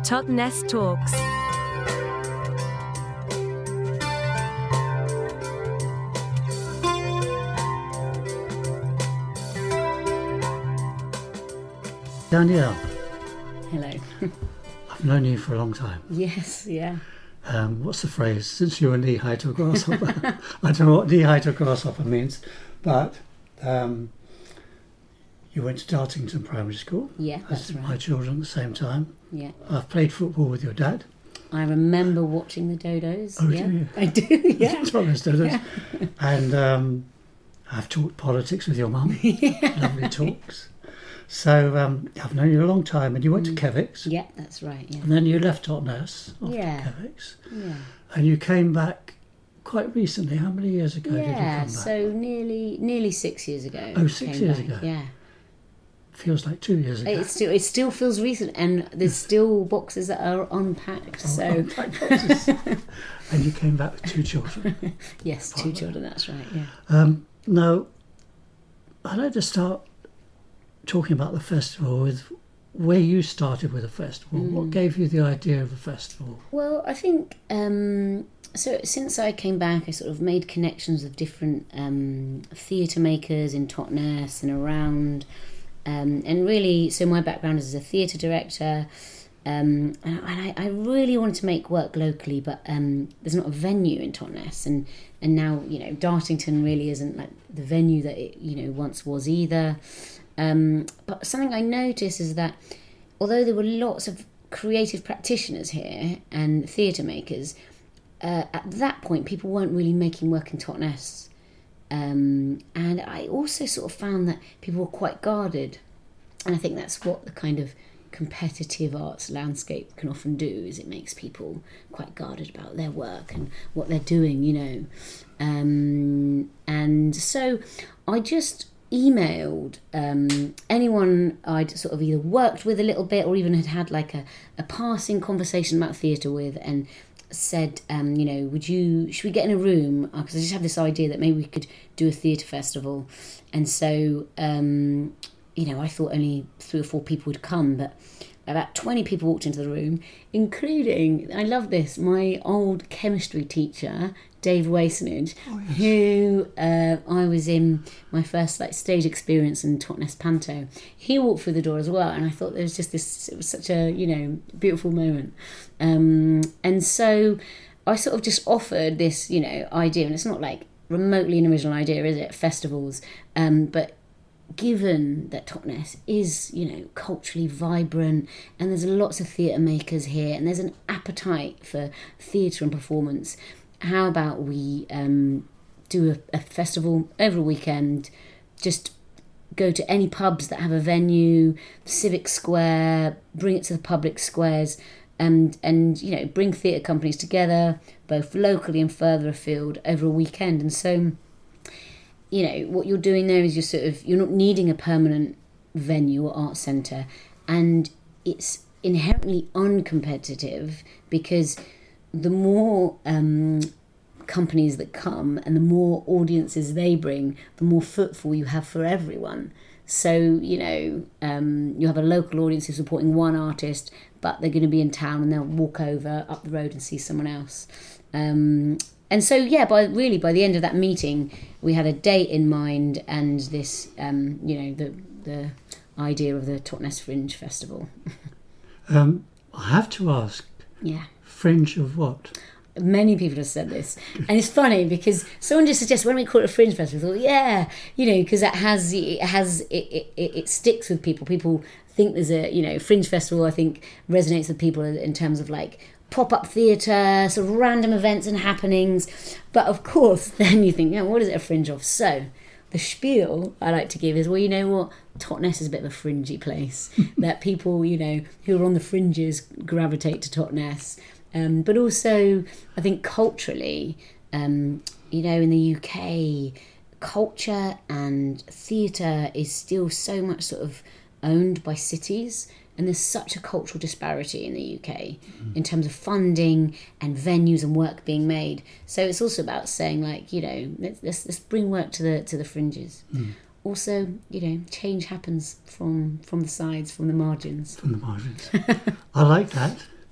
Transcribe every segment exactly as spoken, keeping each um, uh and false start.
Totnes Talks. Danielle. Hello. I've known you for a long time. Yes, yeah. Um, what's the phrase? Since you were knee-high to a grasshopper. I don't know what knee-high to a grasshopper means, but um, you went to Dartington Primary School. Yeah, that's as right. my children at the same time. Yeah. I've played football with your dad. I remember watching the Dodos. Oh, yeah. do you? I do, yeah. Totnes Dodos. Yeah. And um, I've talked politics with your mum. Yeah. Lovely talks. So um, I've known you a long time, and you went Mm. to Kevix. Yeah, that's right, yeah. And then you left Totnes after Yeah. Kevix. Yeah. And you came back quite recently. How many years ago did you come Yeah, back? so nearly nearly six years ago. Oh, I six came years back, ago. Yeah. Feels like two years ago. It still it still feels recent, and there's still boxes that are unpacked. Oh, So unpacked boxes. And you came back with two children. yes, two children. That's right. Yeah. Um, now, I'd like to start talking about the festival with where you started with the festival. Mm. What gave you the idea of the festival? Well, I think um, so. Since I came back, I sort of made connections with different um, theatre makers in Totnes and around, um, and really. So my background is as a theatre director, um, and, I, I really wanted to make work locally, but um, there's not a venue in Totnes, and and now you know Dartington really isn't like the venue that it you know once was either. Um, but something I noticed is that although there were lots of creative practitioners here and theatre makers, uh, at that point people weren't really making work in Totnes. Um, and I also sort of found that people were quite guarded. And I think that's what the kind of competitive arts landscape can often do, is it makes people quite guarded about their work and what they're doing, you know. Um, and so I just emailed um, anyone I'd sort of either worked with a little bit or even had had like a, a passing conversation about theatre with, and said, um, you know, would you, should we get in a room? Because I just have this idea that maybe we could do a theatre festival. And so, um, you know, I thought only three or four people would come, but about twenty people walked into the room, including, I love this, my old chemistry teacher, Dave Wasenage, Oh, yes. who uh, I was in my first like stage experience in Totnes Panto. He walked through the door as well, and I thought there was just this, it was such a, you know, beautiful moment. Um, and so I sort of just offered this, you know, idea, and it's not like remotely an original idea, is it, festivals, um, but given that Totnes is, you know, culturally vibrant, and there's lots of theatre makers here, and there's an appetite for theatre and performance, how about we um, do a, a festival over a weekend, just go to any pubs that have a venue, Civic Square, bring it to the public squares, and, and you know, bring theatre companies together, both locally and further afield, over a weekend. And so, you know, what you're doing there is you're sort of, you're not needing a permanent venue or art centre, and it's inherently uncompetitive because the more um, companies that come and the more audiences they bring, the more footfall you have for everyone. So, you know, um, you have a local audience who's supporting one artist, but they're going to be in town and they'll walk over up the road and see someone else. Um, and so, yeah, by really by the end of that meeting, we had a date in mind and this, um, you know, the the idea of the Totnes Fringe Festival. Um, I have to ask, Yeah. Fringe of what? Many people have said this, and it's funny because someone just suggests, when we call it a fringe festival, I thought, yeah, you know, because it has it has it, it, it, it sticks with people. People think there's a, you know, fringe festival, I think resonates with people in terms of like pop-up theatre, sort of random events and happenings. But of course, then you think, yeah, what is it a fringe of? So the spiel I like to give is, well, you know what, Totnes is a bit of a fringy place that people, you know, who are on the fringes gravitate to Totnes. Um, but also, I think culturally, um, you know, in the U K, culture and theatre is still so much sort of owned by cities, and there's such a cultural disparity in the U K mm. in terms of funding and venues and work being made. So it's also about saying, like, you know, let's let's, let's bring work to the to the fringes. Mm. Also, you know, change happens from from the sides, from the margins. From the margins. I like that.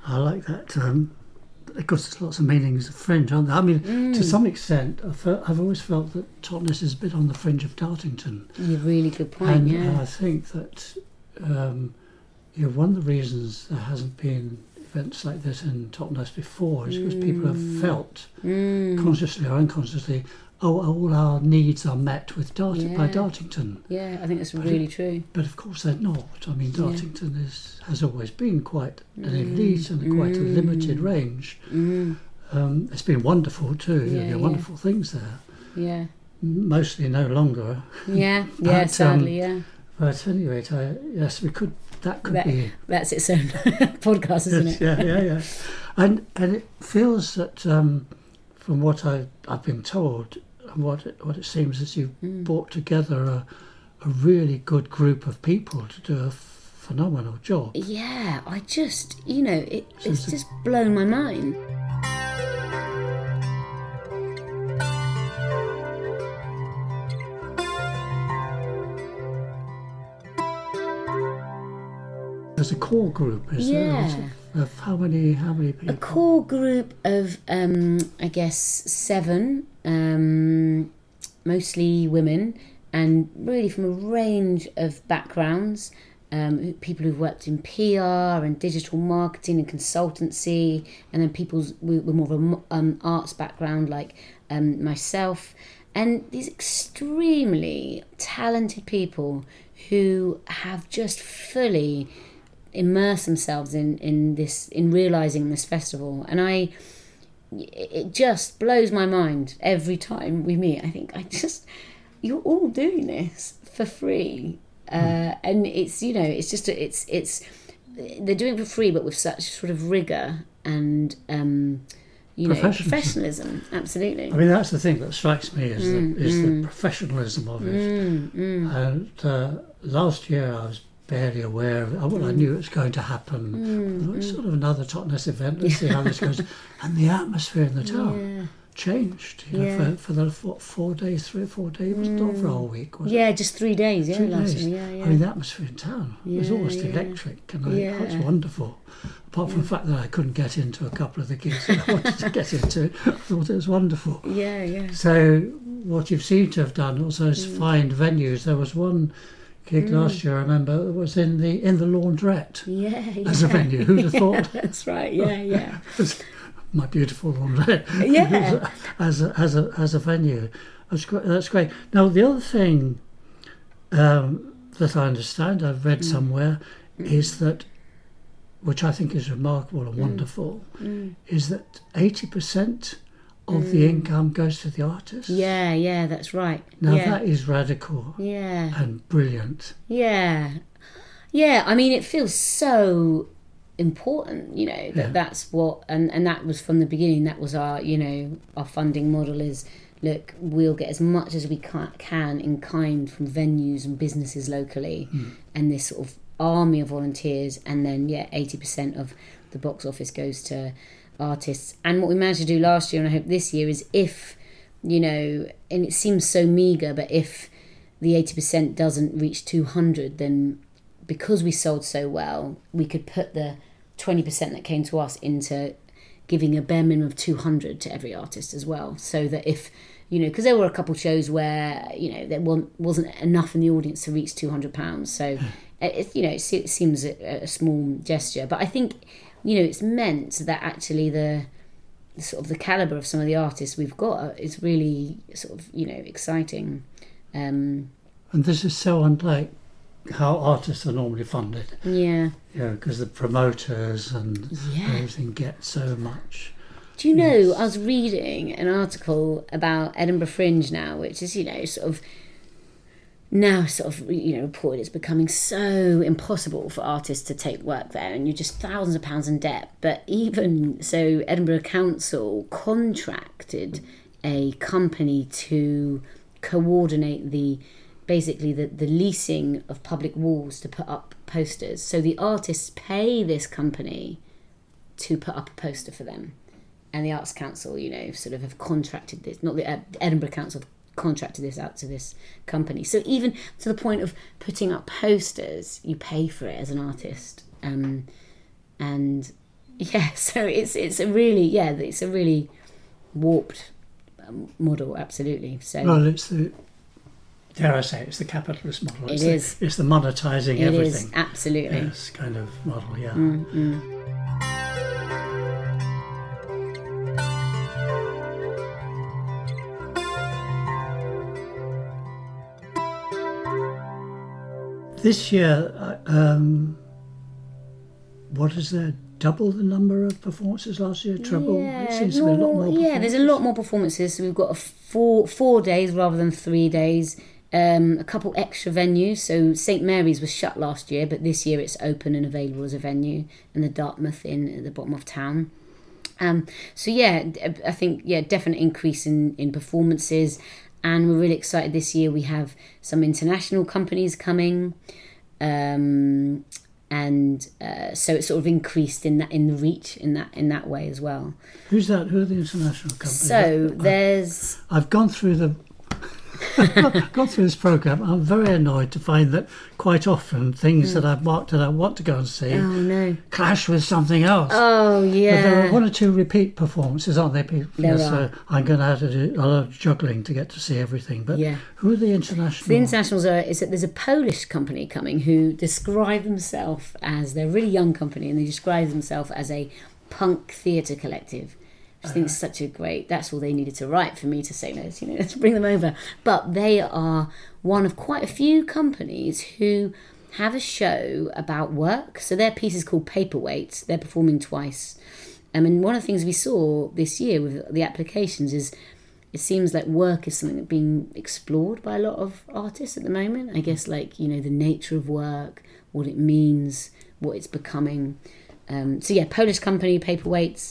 I like that. Um, of course, there's lots of meanings of fringe, aren't there? I mean, Mm. to some extent, I've, felt, I've always felt that Totnes is a bit on the fringe of Dartington. You're really good point, and yeah. I think that um, you know, one of the reasons there hasn't been events like this in Totnes before is because Mm. people have felt, Mm. consciously or unconsciously, oh, all our needs are met with Dart- by Yeah. Dartington. Yeah, I think that's But really true. But of course they're not. I mean, Yeah. Dartington is, has always been quite an Mm. elite and quite a Mm. limited range. Mm. Um, it's been wonderful too. Yeah, there yeah. are wonderful things there. Yeah. Mostly no longer. Yeah, yeah, But, sadly, um, yeah. But at any rate, I, yes, we could. That could That- be. That's its own podcast, isn't Yes, it? yeah, yeah, yeah. And and it feels that um, from what I I've been told and what it, what it seems is you've Mm. brought together a a really good group of people to do a phenomenal job. Yeah, I just, you know, it, So it's it's a- just blown my mind. There's a core group, is Yeah. there? Of, of how many how many A people? core group of, um, I guess, seven, um, mostly women, and really from a range of backgrounds. Um, people who've worked in P R and digital marketing and consultancy, and then people with with more of an um, arts background like um, myself. And these extremely talented people who have just fully immerse themselves in, in this, in realising this festival. And I, it just blows my mind every time we meet. I think, I just, you're all doing this for free. Uh, and it's, you know, it's just, a, it's, it's, they're doing it for free, but with such sort of rigour and, um, you know, Professionalism. professionalism. Absolutely. I mean, that's the thing that strikes me is Mm, the is mm. the professionalism of it. Mm, mm, And uh, last year I was barely aware of it. Well, I knew it was going to happen. mm, It's mm. sort of another Totnes event. Let's see how this goes. And the atmosphere in the town Yeah. changed. You know, Yeah. for, for the what, four days, three or four days. It was not for a whole week, was it? Yeah, just three days. Yeah, Three last days. year. Yeah, yeah. I mean, the atmosphere in town was Yeah, almost yeah. electric, and I, Yeah. it was wonderful. Apart from the fact that I couldn't get into a couple of the gigs that I wanted to get into, I thought it was wonderful. yeah, yeah. So what you've seemed to have done also is Mm. find venues. There was one gig last year, I remember, that was in the in the laundrette Yeah, yeah. as a venue. Who'd have thought? That's right. Yeah, yeah. My beautiful laundrette. Yeah. as a, as a as a venue. That's great. That's great. Now the other thing um, that I understand, I've read somewhere, is that, which I think is remarkable and wonderful, Mm. is that eighty percent of the income goes to the artist. Yeah, yeah, that's right. Now yeah. that is radical yeah. and brilliant. Yeah. Yeah, I mean, it feels so important, you know, that Yeah. that's what, and, and that was from the beginning, that was our, you know, our funding model is, look, we'll get as much as we ca- can in kind from venues and businesses locally, Mm. and this sort of army of volunteers, and then, yeah, eighty percent of the box office goes to artists. And what we managed to do last year, and I hope this year, is if, you know, and it seems so meagre, but if the eighty percent doesn't reach two hundred, then because we sold so well, we could put the twenty percent that came to us into giving a bare minimum of two hundred to every artist as well. So that if, you know, because there were a couple of shows where, you know, there wasn't, wasn't enough in the audience to reach two hundred pounds. So, it, you know, it, se- it seems a, a small gesture. But I think, you know, it's meant that actually the, the sort of the calibre of some of the artists we've got is really sort of, you know, exciting. Um, And this is so unlike how artists are normally funded. yeah. You know, because the promoters and Yeah. everything get so much. Do you know, Yes. I was reading an article about Edinburgh Fringe now, which is, you know, sort of now sort of, you know, reported it's becoming so impossible for artists to take work there, and you're just thousands of pounds in debt. But even so, Edinburgh Council contracted a company to coordinate the basically the, the leasing of public walls to put up posters. So the artists pay this company to put up a poster for them. And the Arts Council, you know, sort of have contracted this, not the uh, Edinburgh Council have contracted this out to this company. So even to the point of putting up posters, you pay for it as an artist. Um, and yeah, so it's it's a really yeah it's a really warped um, model, absolutely. So well, it's the dare I say it's the capitalist model. It's it the, is. It's the monetizing It everything. is absolutely. Yes, kind of model. Yeah. Mm-mm. This year, uh, um, what is there? Double the number of performances last year? Treble? Yeah, It seems to be a lot more. yeah, there's a lot more performances. So we've got a four four days rather than three days. Um, a couple extra venues. So Saint Mary's was shut last year, but this year it's open and available as a venue, and the Dartmouth Inn at the bottom of town. Um, so yeah, I think yeah, definite increase in, in performances, and we're really excited this year. We have some international companies coming. Um, and uh, so it's sort of increased in that in the reach in that in that way as well. Who's that? Who are the international companies? So there's I've gone through the gone through this program. I'm very annoyed to find that quite often things mm. that I've marked that I want to go and see oh no clash with something else. Oh yeah. But there are one or two repeat performances, aren't there? People? There so are. I'm going to have to do a lot of juggling to get to see everything. But yeah. who are the international? The internationals are is that there's a Polish company coming who describe themselves as they're a really young company, and they describe themselves as a punk theatre collective. I think it's such a great, that's all they needed to write for me to say, let's, you know, let's bring them over. But they are one of quite a few companies who have a show about work. So their piece is called Paperweight. They're performing twice. Um, and one of the things we saw this year with the applications is it seems like work is something that's being explored by a lot of artists at the moment. I guess like, you know, the nature of work, what it means, what it's becoming. Um, so yeah, Polish company, Paperweights.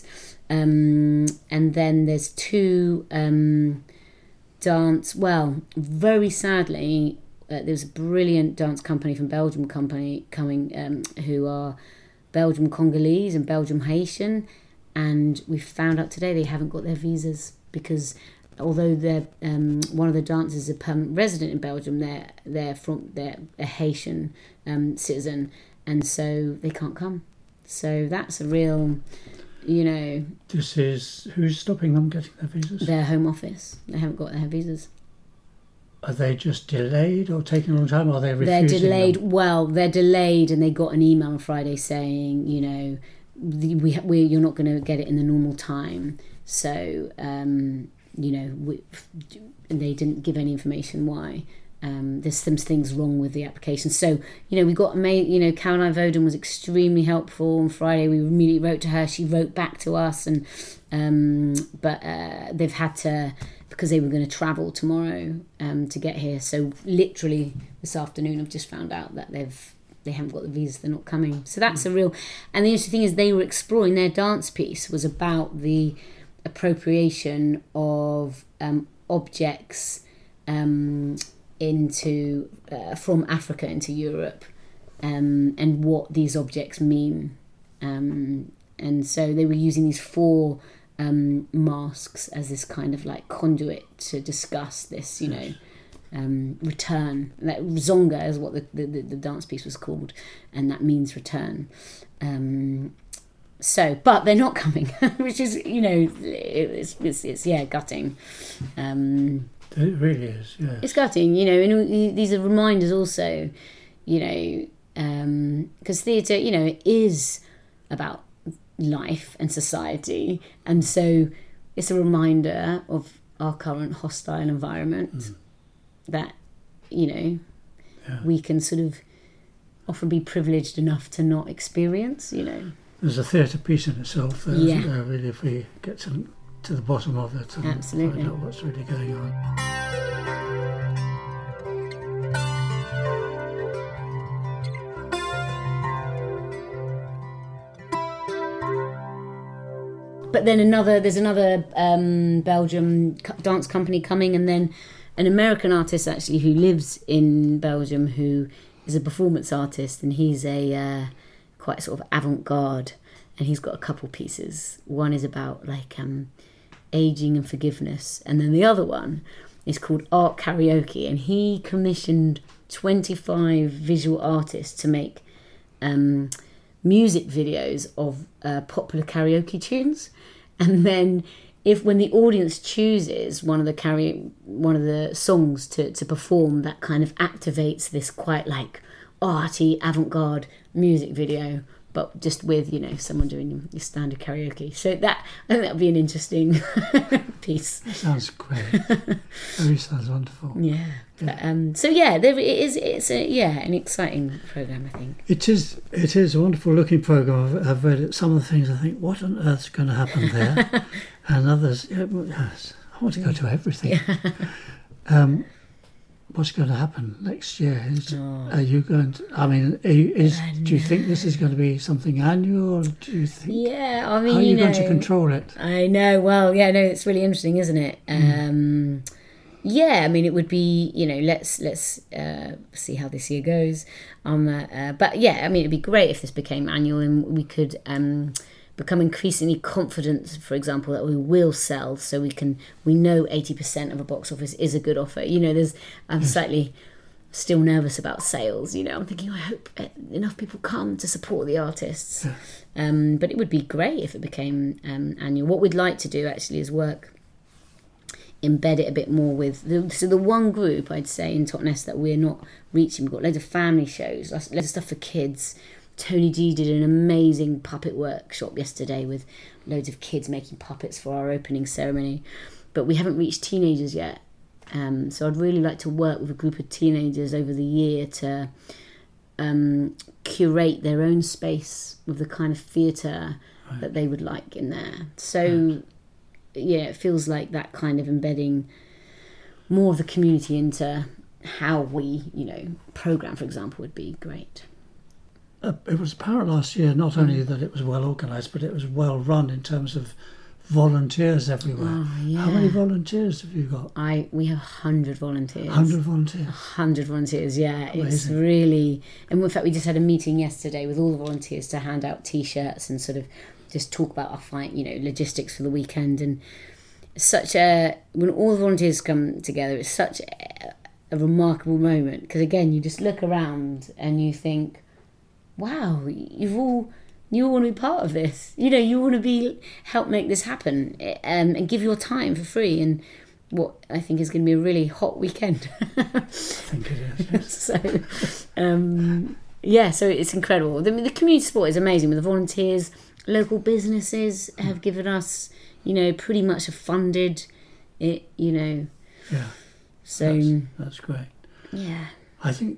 Um, and then there's two um, dance. Well, very sadly, uh, there's a brilliant dance company from Belgium company coming, um, who are Belgium Congolese and Belgium Haitian, and we found out today they haven't got their visas because although they're um, one of the dancers is a permanent resident in Belgium, they're they're from they're a Haitian um, citizen, and so they can't come. So that's a real. You know, this is who's stopping them getting their visas? Their Home Office. They haven't got their visas. Are they just delayed or taking a long time? Or are they refusing? They're delayed. Them? Well, they're delayed, and they got an email on Friday saying, you know, we we you're not going to get it in the normal time. So, um, you know, we, and they didn't give any information why. Um, there's some things wrong with the application. So, you know, we got, you know, Caroline Voden was extremely helpful on Friday. We immediately wrote to her. She wrote back to us. and um, But uh, they've had to, because they were going to travel tomorrow um, to get here. So literally this afternoon I've just found out that they've, they haven't got the visas, they're not coming. So that's mm. a real, and the interesting thing is they were exploring, their dance piece was about the appropriation of um, objects um into uh, from Africa into Europe, um, and what these objects mean, um, and so they were using these four um, masks as this kind of like conduit to discuss this, you know, um, return. That Zonga is what the, the, the dance piece was called, and that means return. Um, so, but they're not coming, which is, you know, it's it's, it's yeah, gutting. Um, It really is, yeah. It's gutting, you know, and these are reminders also, you know, because um, theatre, you know, it is about life and society, and so it's a reminder of our current hostile environment mm. that, you know, yeah. we can sort of often be privileged enough to not experience, you know. There's a theatre piece in itself, there, yeah. isn't there, really, if we get to... to the bottom of it and Absolutely. find out what's really going on. But then another, there's another um, Belgium dance company coming, and then an American artist actually who lives in Belgium who is a performance artist, and he's a uh, quite sort of avant-garde, and he's got a couple pieces. One is about like um, aging and forgiveness, and then the other one is called Art Karaoke, and he commissioned twenty-five visual artists to make um, music videos of uh, popular karaoke tunes, and then if when the audience chooses one of the karaoke, one of the songs to, to perform, that kind of activates this quite like arty avant-garde music video, but just with, you know, someone doing your standard karaoke. So that, I think that would be an interesting piece. That sounds great. Really sounds wonderful. Yeah. But, um, so yeah, there it is. It's a, yeah, an exciting program, I think. It is. It is a wonderful looking program. I've, I've read it. Some of the things I think, what on earth's going to happen there? And others, yeah, yes, I want to go to everything. um, what's going to happen next year? Is, Oh. Are you going to? I mean, are you, is I do you think this is going to be something annual? Or do you think? Yeah, I mean, How are you, you know, going to control it? I know. Well, yeah, no, it's really interesting, isn't it? Mm. Um, yeah, I mean, it would be, you know, let's let's uh, see how this year goes. Um, uh, uh, but yeah, I mean, it'd be great if this became annual and we could um, become increasingly confident, for example, that we will sell, so we can we know eighty percent of a box office is a good offer. You know, there's I'm Yes. slightly still nervous about sales. You know, I'm thinking, I hope enough people come to support the artists. Yeah. Um, but it would be great if it became um, annual. What we'd like to do actually is work, embed it a bit more with the, so the one group I'd say in Totnes that we're not reaching. We've got loads of family shows, lots loads of stuff for kids. Tony G did an amazing puppet workshop yesterday with loads of kids making puppets for our opening ceremony, but we haven't reached teenagers yet. Um, so I'd really like to work with a group of teenagers over the year to um, curate their own space with the kind of theatre Right. that they would like in there. So Right. yeah, it feels like that kind of embedding more of the community into how we, you know, program, for example, would be great. Uh, it was apparent last year not only that it was well organised, but it was well run in terms of volunteers everywhere. Oh, yeah. How many volunteers have you got? I we have a hundred volunteers. one hundred volunteers. Hundred volunteers, yeah. It's Amazing. really, and in fact, we just had a meeting yesterday with all the volunteers to hand out T-shirts and sort of just talk about our fight, you know, logistics for the weekend. And such a when all the volunteers come together, it's such a, a remarkable moment because again, you just look around and you think, wow, you've all. You all want to be part of this. You know, you want to be help make this happen um, and give your time for free. And what I think is going to be a really hot weekend. I think it is. Yes. so, um, yeah, so it's incredible. The, the community support is amazing with the volunteers. Local businesses have given us, you know, pretty much have funded it, you know. Yeah. So, That's, that's great. yeah. I think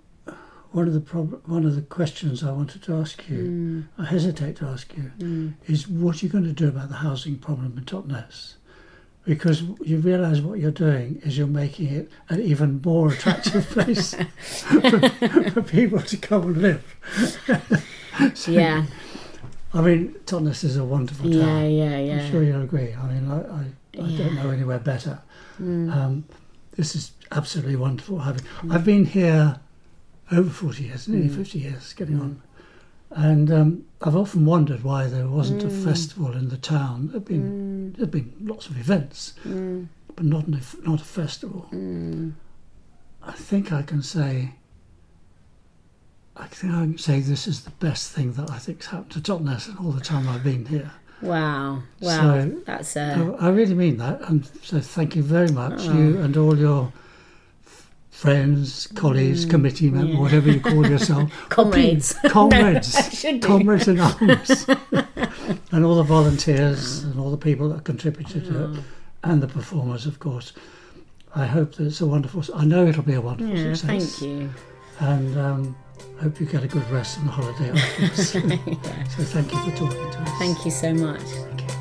one of the prob- one of the questions I wanted to ask you, Mm, I hesitate to ask you, mm. is what are you going to do about the housing problem in Totnes? Because you realise what you're doing is you're making it an even more attractive place for, for people to come and live. So, Yeah, I mean, Totnes is a wonderful yeah, town. yeah, yeah. I'm sure you'll agree. I mean, I, I, I Yeah. don't know anywhere better. Mm. Um, this is absolutely wonderful. Having I've been here over forty years, nearly Mm. fifty years, getting Mm. on. And um, I've often wondered why there wasn't a Mm. festival in the town. There've been Mm, there've been lots of events, mm, but not an, not a festival. mm. I think I can say. I think I can say this is the best thing that I think's happened to Totnes in all the time I've been here. Wow, wow, So, that's uh, I I really mean that, and so thank you very much, Oh. you and all your f- friends, colleagues, Mm, committee members, yeah. whatever you call yourself. comrades. Comrades. No, I should do. Comrades in arms. And all the volunteers and all the people that contributed to it, Oh. and the performers, of course. I hope that it's a wonderful, I know it'll be a wonderful Yeah, success. thank you. And um, I hope you get a good rest and holiday afterwards. Yeah. So thank you for talking to us. Thank you so much. Thank you.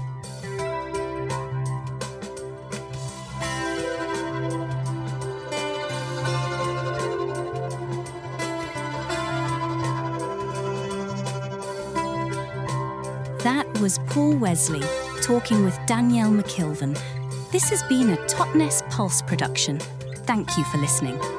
That was Paul Wesley talking with Danielle McKilvan. This has been a Totnes Pulse production. Thank you for listening.